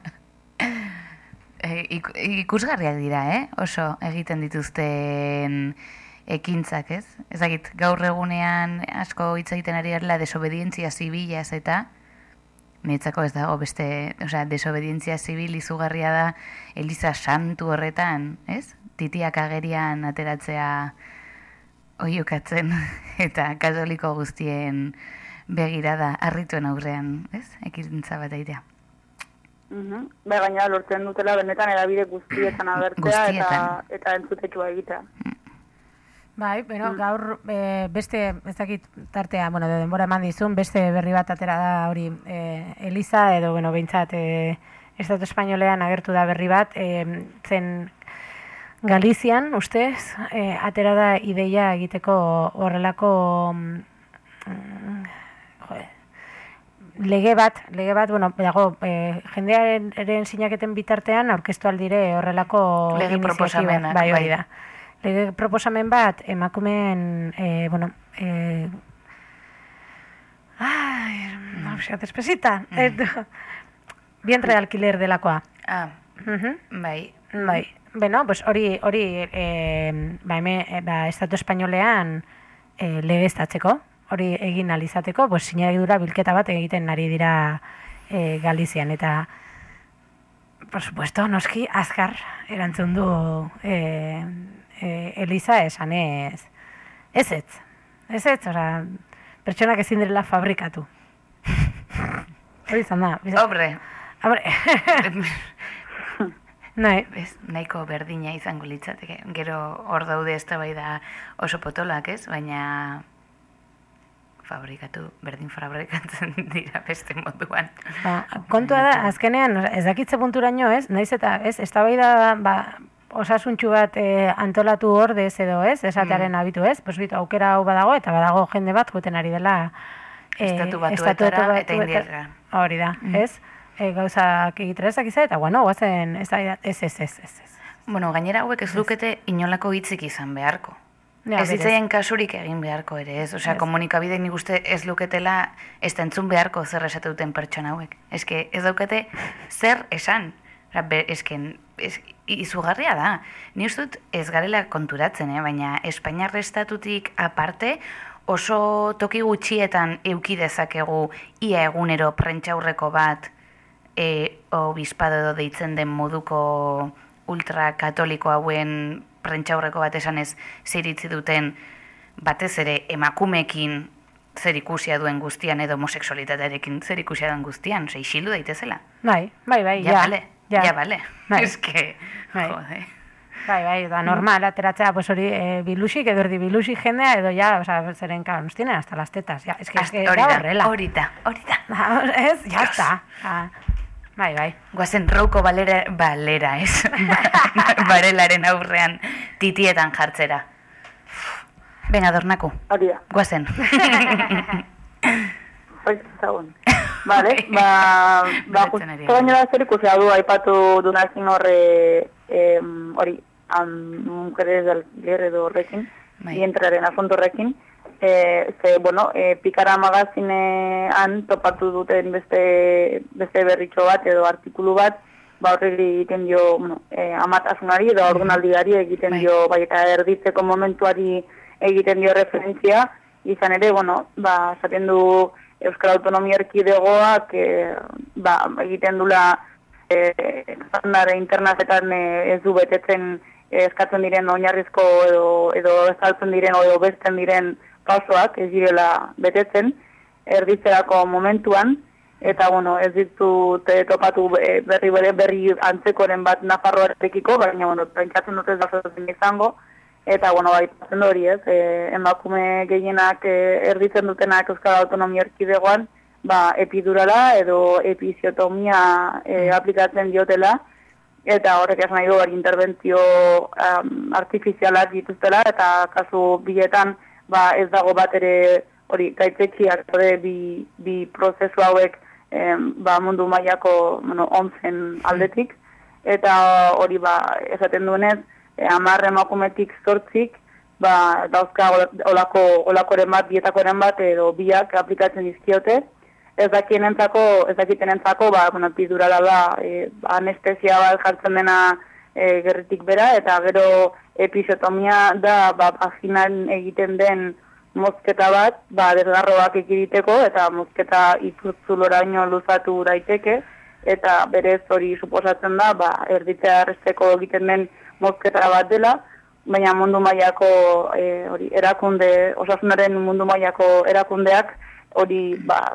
Ikusgarriak dira, oso egiten dituzten ekintzak, ez? Ezagit, gaur egunean asko hitz egiten ari garela desobedientzia zibilaz eta niretzako ez dago beste, desobedientzia zibil izugarria da Eliza Santu horretan, ez? Titiak agerian ateratzea oiukatzen eta katoliko guztien begirada harrituen aurrean, ez? Ekintza bat egitea. Gaina lortzen dutela benetan edabide guztietan agertzea eta entzutetua egitea. Bai, gaur beste, ez dakit tartea, denbora eman dizun, beste berri bat atera da hori Eliza edo, behintzat, Estatu Espainolean agertu da berri bat, zen Galizian, ustez, atera da ideia egiteko horrelako lege bat, dago, jendearen sinaketen bitartean aurkeztu aldire horrelako lege proposamenak, bai hori da. lege proposamen bat emakumeen, despesita, vientre de alquiler delakoa. Ah, bai. Bai, bueno, pues hori Estatu Espainolean legeztatzeko, hori egin alizateko, pues sinadura bilketa bat egiten ari dira Galizian, eta por supuesto, noski azkar erantzun du Elisa esanez ez, ora, pertsonak ezin direla fabrikatu. Hori izan da. Hombre. Nahiko berdina izango litzateke. Gero hor daude eztabaida oso potolak, ez? Baina berdin fabrikatzen dira beste moduan. Kontua da, azkenean, ez dakitze punturaino, ez? Naiz eta, ez, eztabaida osasuntxu bat antolatu ordez edo, ez? Esatearen abitu, ez? Pues bitu, aukera hau badago, eta badago jende bat joeten ari dela Estatu batuetara eta Indiara. Hori da, ez? Gauzak egiterezak izan, eta bueno, guazen ez. Bueno, gainera hauek ez lukete inolako hitzik izan beharko. Ez ditzaien kasurik egin beharko ere, ez? Osea, komunikabidek nik uste ez luketela ez da entzun beharko zer esate duten pertsona hauek. Eske ez daukate zer esan. Esken, izugarria da. Ni uste dut ez garela konturatzen, baina Espainiar estatutik aparte oso toki gutxietan euki dezakegu ia egunero prentxaurreko bat obispado edo deitzen den moduko ultrakatoliko hauen prentxaurreko bat esanez zeiritzi duten batez ere emakumeekin zer ikusia duen guztian edo homosexualitatearekin zer ikusia duen guztian, ose, isilu daitezela. Bai, ja, bale. Eske, jode. Bai, da normal, ateratzea, pues hori, bilusik edo erdi bilusik jendea, edo ja, zeren, claro, nos tienen hasta las tetas, ja, es que da horrela. Horita. Ez, ya está. Bai. Guazen rouko balera, ez? Barelaren aurrean titietan jartzera. Venga, Dornaku. Hori da. Guazen. Zagun. Vale, justo gainera zer ikusia du aipatu dunazin hori, mujeres del alquiler edo horrekin, vientraren asunto horrekin, Pikara magazinean topatu duten beste berritxo bat edo artikulu bat, horreli egiten dio, amatasunari edo ordunaldiari egiten dio, bai eta erditzeko momentuari egiten dio referentzia, izan ere, esaten du Euskal Autonomia Erkidegoak egiten dula estandar internazetan ez du betetzen eskatzen diren oinarrizko edo estaltzen diren edo besten diren pasoak ez direla betetzen erditzerako momentuan, eta ez ditut topatu berri antzekoren bat Nafarroarekiko, baina pentsatzen dut ez da zaten izango, eta baipatzen hori ez, emakume gehienak erditzen dutenak Euskal Autonomia Erkidegoan, epidurala edo epiziotomia aplikatzen diotela, eta horrek esan nahi du interbentzio artifizialak dituztela, eta kasu biletan ez dago bat ere hori gaitzekiak bi prozesu hauek mundu mailako onzen aldetik, eta hori esaten duenez, 10 emakumetik 8 dauzka olakoren bat, bietakoren bat edo biak aplikatzen dizkiote. Ez dakitenentzako, epidurala da, anestesia bat jartzen dena gerritik bera, eta gero episiotomia da, vaginan egiten den mozketa bat, desgarroak ekiditeko, eta mozketa itzulzoraino luzatu daiteke, eta berez hori suposatzen da, erditzea erresteko egiten den mozketa bat dela, baina mundu mailako erakunde, osasunaren mundu mailako erakundeak, hori,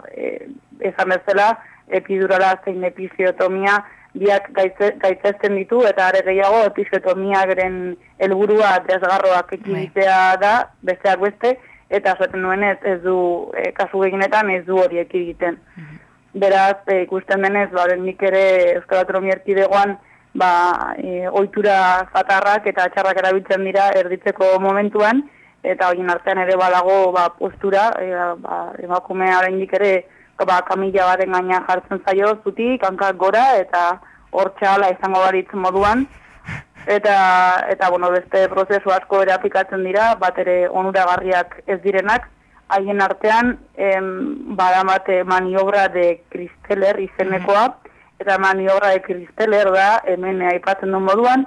esan bezala, epidurala zein episiotomia biak gaitzezten ditu, eta are gehiago episiotomia geren helburua desgarroak ekiditea da, besteak beste, eta esaten duenez ez du, kasu gehienetan ez du hori ekiditen. Beraz, ikusten denez, nik ere Euskal Autonomia Erkidegoan, ohitura zatarrak eta txarrak erabiltzen dira erditzeko momentuan, eta horien artean ere badago postura, emakumea oraindik ere kamila baten gaina jartzen zaio zutik, hankak gora, eta hor txala izango baritz moduan, Eta bueno, beste prozesu asko ere aplikatzen dira, bat ere onuragarriak ez direnak, haien artean badamate maniobra de Christeller izenekoa, eta maniobra de Christeller da, hemen aipatzen duen moduan,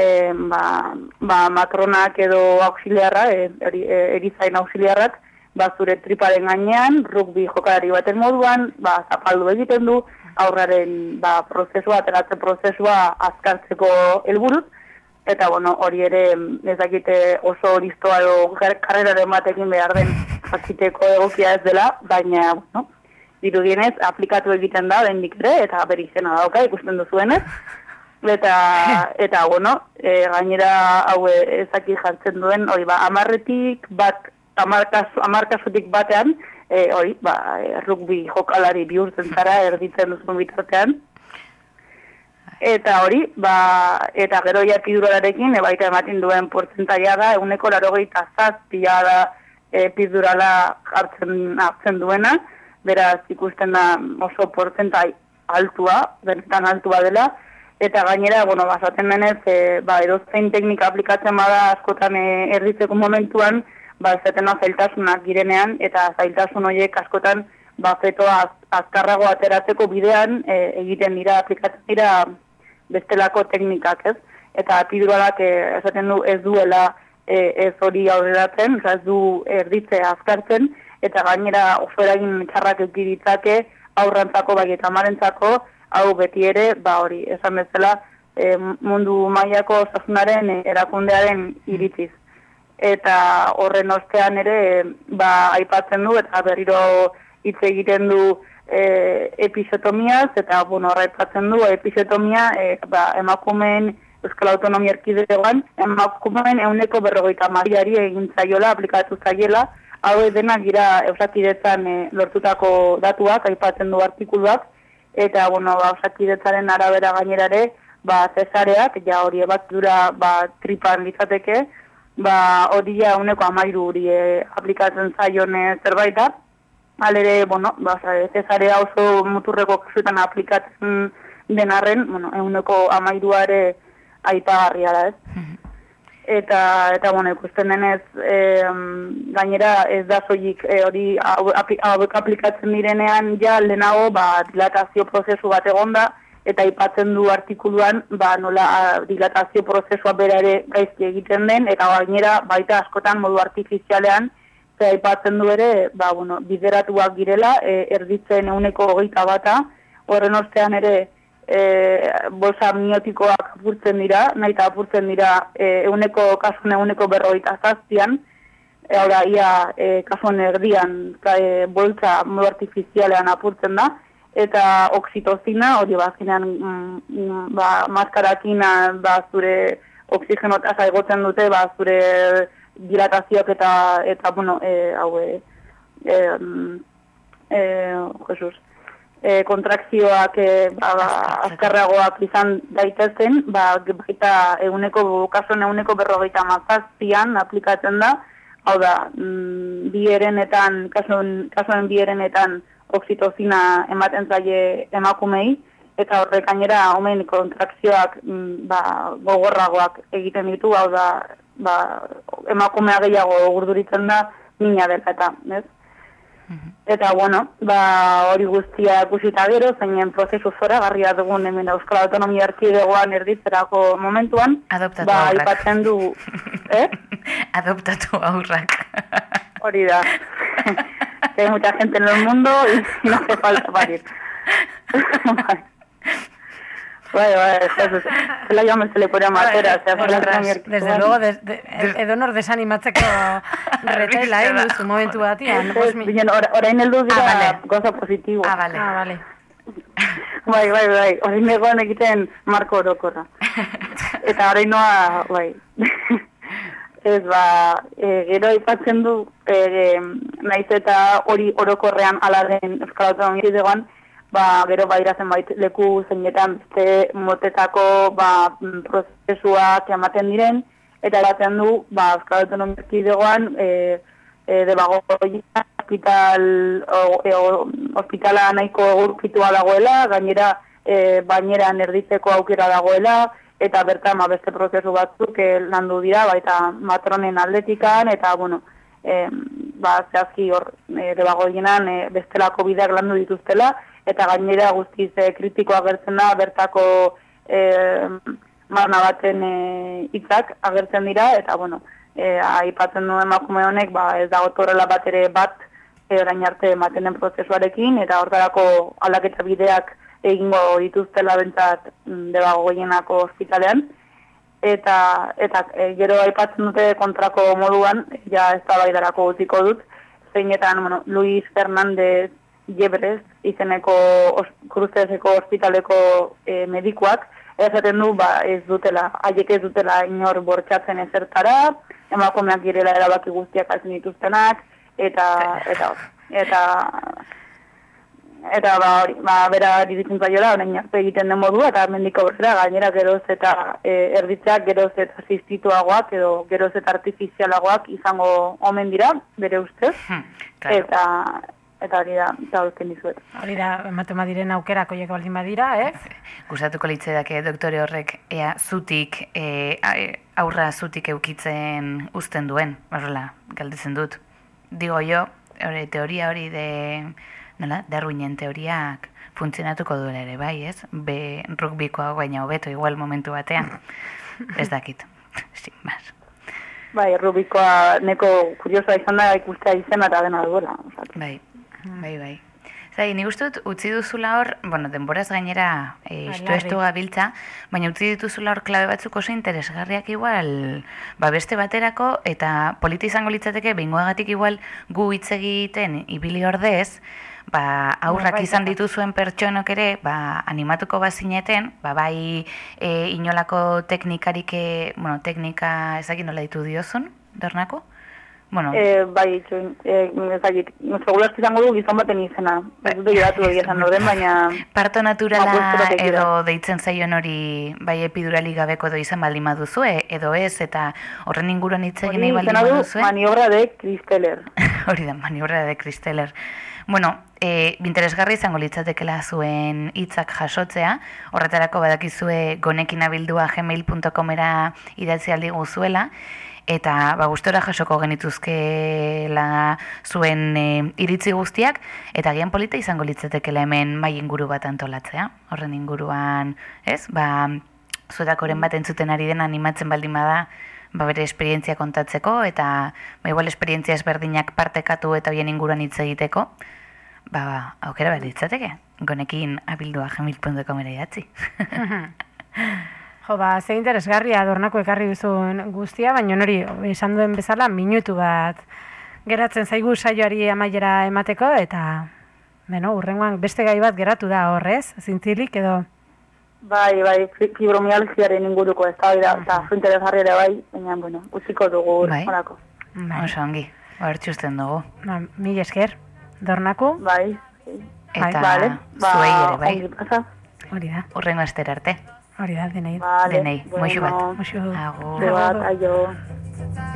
matronak edo auxiliarra, erizain auxiliarrak, zure triparen gainean, rugby jokalari baten moduan, zapaldu egiten du, aurraren prozesua, ateratzen prozesua azkartzeko helburuz, eta bueno, hori ere ez dakite oso listoa edo karreraren batekin behar den jakiteko egokia ez dela, baina, bueno, dirudienez, aplikatu egiten da, dendik ere, eta bere izena dauka, ikusten duzuenez. Eta bueno, gainera hau ezaki jartzen duen, hori hamar kasutik batean, hori, rugby jokalari bihurtzen zara erditzen duzun bitartean. Eta hori, eta gero ja epiduralarekin, baita ematen duen portzentaia da, 87 da epidurala hartzen duena, beraz ikusten da oso portzentai altua, benetan altua dela, eta gainera, bueno, basaten denez, edozein teknika aplikatzen bada askotan erditzeko momentuan, esaten zailtasunak girenean, eta zailtasun horiek askotan, fetoa azkarrago ateratzeko bidean egiten dira, aplikatzen dira bestelako teknikak, ez? Eta epiduralak esaten du ez duela ez hori aurreratzen, ez du erditzea azkartzen, eta gainera oso eragin txarrak eukiritzake aurrantzako bai eta amarentzako, hau beti ere, hori, esan bezala, mundu mailako osasunaren erakundearen iritziz. Eta horren ostean ere, aipatzen du, eta berriro hitz egiten du episiotomiaz, eta, bueno, aipatzen du, episiotomia, emakumeen Euskal Autonomia Erkidegoan, emakumeen 150 egin zaiola, aplikatu zaiela, hau denak dira Osakidetzan lortutako datuak, aipatzen du artikuluak, eta, bueno, Osakidetzaren arabera gainerare, zesareak, ja hori ebakdura tripan litzateke, hori ja 113 aplikatzen zaion zerbaita, alere, bueno, zesarea oso muturreko kasuetan aplikatzen denarren, bueno, 113 ere aipagarria da, ez? Eta bueno, ikusten denez, gainera ez da soilik hori aplikatzen direnean ja lehenago dilatazio prozesu bat egonda, eta aipatzen du artikuluan nola dilatazio prozesua bera ere gaizki egiten den, eta gainera baita askotan modu artifizialean, aipatzen du ere, bideratuak girela, erditzen 121, horren ostean ere bolsa amniotikoak apurtzen dira, nahi eta apurtzen dira kasuen 157, hau da, ia kasuen erdian bolsa modu artifizialean apurtzen da, eta oxitozina, hori azkenean maskarakin zure oxigenotasa egotzen dute, zure dilatazioak eta bueno, kontrakzioak azkarragoak izan daitezen, baita kasuen 157 aplikatzen da, hau da, kasuen bi herenetan oxitozina ematen zaie emakumei, eta horrek gainera omen kontrakzioak gogorragoak egiten ditu, hau da, emakumea gehiago gurduritzen da mina dela eta, ez? Eta, bueno, hori guztia ikusita gero, zeinen prozesu zoragarria dugun hemen Euskal Autonomia Erkidegoan erditzerako momentuan, adoptatu aurrak. Aipatzen du, Adoptatu aurrak. Hori da. Hay mucha gente en el mundo y no hace falta parir. Se la llama, se le podría matar. Desde luego, edonor desanimatzeko retela, duzu momentu batian. Orain heldu dira goza positibo. Vale. Bai, orain egoan egiten marko orokorra. Eta orain noa, bai. Ez gero aipatzen du, naiz eta hori orokorrean alaren Euskal Autonomia Erkidegoan, gero irazen leku zeinetan beste motetako prozesuak ematen diren, eta eratzen du Euskal Autonomia Erkidegoan Debagoia hospitala nahiko egurkitua dagoela, gainera baineran erditzeko aukera dagoela, eta bertan beste prozesu batzuk landu dira, baita matronen aldetikan, eta, bueno, zehazki hor, Debagoienan bestelako bideak landu dituztela, eta gainera guztiz kritiko agertzen da, bertako marna baten hitzak agertzen dira, eta, bueno, aipatzen du emakume honek, ez dago horrela bat ere bat, orain arte ematen den prozesuarekin, eta hortarako aldaketa bideak egingo dituztela bentsat Debagoienako ospitalean, eta gero aipatzen dute kontrako moduan, ja eztabaidarako utziko dut, zeinetan, bueno, Luis Fernández Llebres izeneko Cruzeseko ospitaleko medikuak, esaten du, ez dutela, haiek ez dutela inor bortxatzen ezertara, emakumeak direla erabaki guztiak hartzen dituztenak, eta hori, bera diritzen zaiola, orain arte egiten den modua, eta mendik aurrera gainera geroz eta erditzeak geroz eta asistituagoak edo geroz eta artifizialagoak izango omen dira, bere ustez, eta hori da, zauzken dizuet. Hori da, ematen badiren aukerak oiek baldin badira, Gustatuko litzedake doktore horrek ea zutik, aurra zutik eukitzen uzten duen, horrela, galdetzen dut. Digo jo, teoria hori nola, Darwinen teoriak funtzionatuko duela ere, bai, ez? Rugbikoa baina hobeto igual momentu batean. Ez dakit, sin más. Bai, Rubikoa neko kuriosoa izan da ikustea izena eta dena duela. Bai. Zai, nik uste dut, utzi duzula hor, bueno, denboraz gainera estu gabiltza, baina utzi dituzula hor klabe batzuk oso interesgarriak igual, beste baterako, eta polita izango litzateke, behingoagatik igual gu hitz egiten ibili ordez, aurrak izan dituzuen pertsonok ere, animatuko bazineten, bai inolako teknikarik, teknika ezagin nola ditu diozun, Dornako? Bueno. Bai, ezagit, segurazki izango du gizon baten izena. Ez dute geratu egia esan orden, baina... Parto naturala edo deitzen zaion hori bai epiduralik gabeko edo izan baldin baduzu, edo ez, eta horren inguruan hitz egin nahi baldin baduzu. Maniobra de Kristeller. Hori da, maniobra de Kristeller. Bueno, interesgarri izango litzatekela zuen hitzak jasotzea, horretarako badakizue gonekinabildua@gmail.comera idatzi aldi guzuela, eta gustora jasoko genituzkela zuen iritzi guztiak, eta gian polita izango litzatekela hemen mai inguru bat antolatzea. Horren inguruan, ez? Zuetakoren bat entzuten ari den animatzen baldin bada, bere esperientzia kontatzeko, eta igual esperientzia ezberdinak partekatu eta hoien inguruan hitz egiteko, aukera bat litzateke. Gonekin abildua@gmail.comera idatzi. Jo, ze interesgarria Dornako ekarri duzun guztia, baina hori, esan duen bezala, minutu bat geratzen zaigu saioari amaiera emateko, eta, urrengoan beste gai bat geratu da horrez, zintzilik edo... Bai, fibromialgiaren inguruko ez da, eta interesgarri ere bai, baina, utziko dugu horako. Oso ongi, hortxusten dugu. Mil esker, Dornako. Bai. Eta zuei ere, bai. Hori da. Urrengo astera arte. Hori da, denei. Denei, moixu bat. Moixu. Agur. Aio.